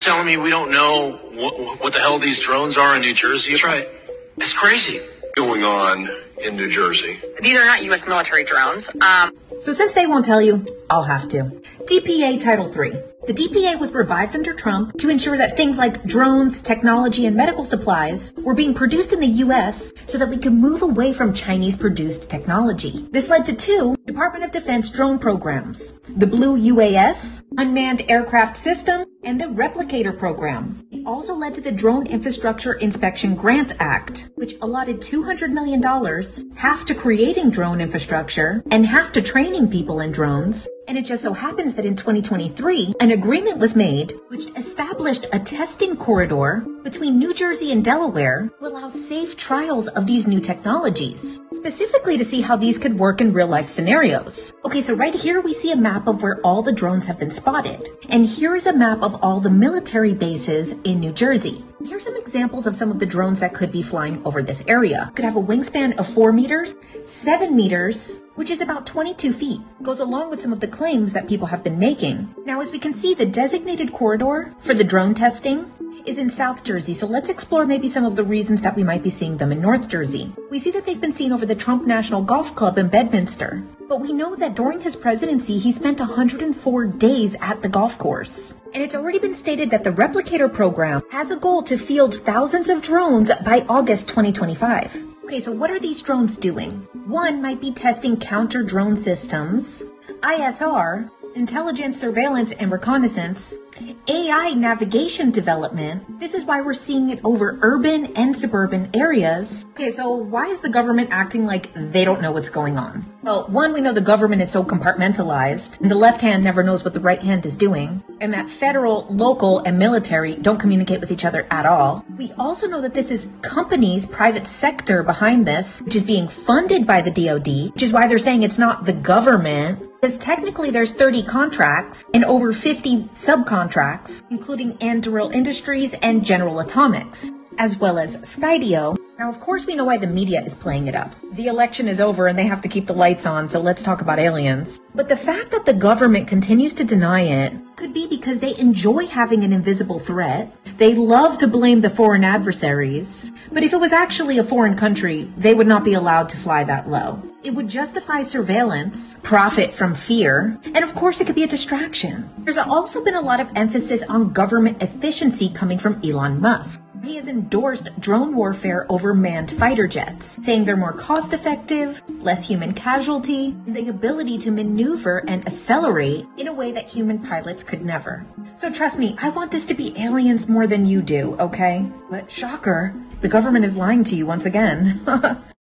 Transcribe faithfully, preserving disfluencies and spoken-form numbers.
telling me we don't know what, what the hell these drones are in New Jersey? That's right. It's crazy going on in New Jersey. These are not U S military drones. Um, so since they won't tell you, I'll have to. D P A Title three. The D P A was revived under Trump to ensure that things like drones, technology, and medical supplies were being produced in the U S so that we could move away from Chinese-produced technology. This led to two Department of Defense drone programs: the Blue U A S, Unmanned Aircraft System, and the Replicator Program. It also led to the Drone Infrastructure Inspection Grant Act, which allotted two hundred million dollars, half to creating drone infrastructure and half to training people in drones. And it just so happens that in twenty twenty-three, an agreement was made which established a testing corridor between New Jersey and Delaware to allow safe trials of these new technologies, specifically to see how these could work in real-life scenarios. Okay, so right here we see a map of where all the drones have been spotted. And here is a map of all the military bases in New Jersey. Here's some examples of some of the drones that could be flying over this area. Could have a wingspan of four meters, seven meters, which is about twenty-two feet. Goes along with some of the claims that people have been making. Now, as we can see, the designated corridor for the drone testing is in South Jersey, so let's explore maybe some of the reasons that we might be seeing them in North Jersey. We see that they've been seen over the Trump National Golf Club in Bedminster, but we know that during his presidency, he spent one hundred four days at the golf course. And it's already been stated that the Replicator Program has a goal to field thousands of drones by August twenty twenty-five. Okay, so what are these drones doing? One might be testing counter-drone systems, I S R, intelligence, surveillance, and reconnaissance, A I navigation development. This is why we're seeing it over urban and suburban areas. Okay, so why is the government acting like they don't know what's going on? Well, one, we know the government is so compartmentalized, and the left hand never knows what the right hand is doing, and that federal, local, and military don't communicate with each other at all. We also know that this is companies, private sector behind this, which is being funded by the D O D, which is why they're saying it's not the government, because technically there's thirty contracts and over fifty subcontracts, including Anduril Industries and General Atomics, as well as Skydio. Now, of course, we know why the media is playing it up. The election is over and they have to keep the lights on, so let's talk about aliens. But the fact that the government continues to deny it could be because they enjoy having an invisible threat. They love to blame the foreign adversaries. But if it was actually a foreign country, they would not be allowed to fly that low. It would justify surveillance, profit from fear, and of course it could be a distraction. There's also been a lot of emphasis on government efficiency coming from Elon Musk. He has endorsed drone warfare over manned fighter jets, saying they're more cost-effective, less human casualty, and the ability to maneuver and accelerate in a way that human pilots could never. So trust me, I want this to be aliens more than you do, okay? But shocker, the government is lying to you once again.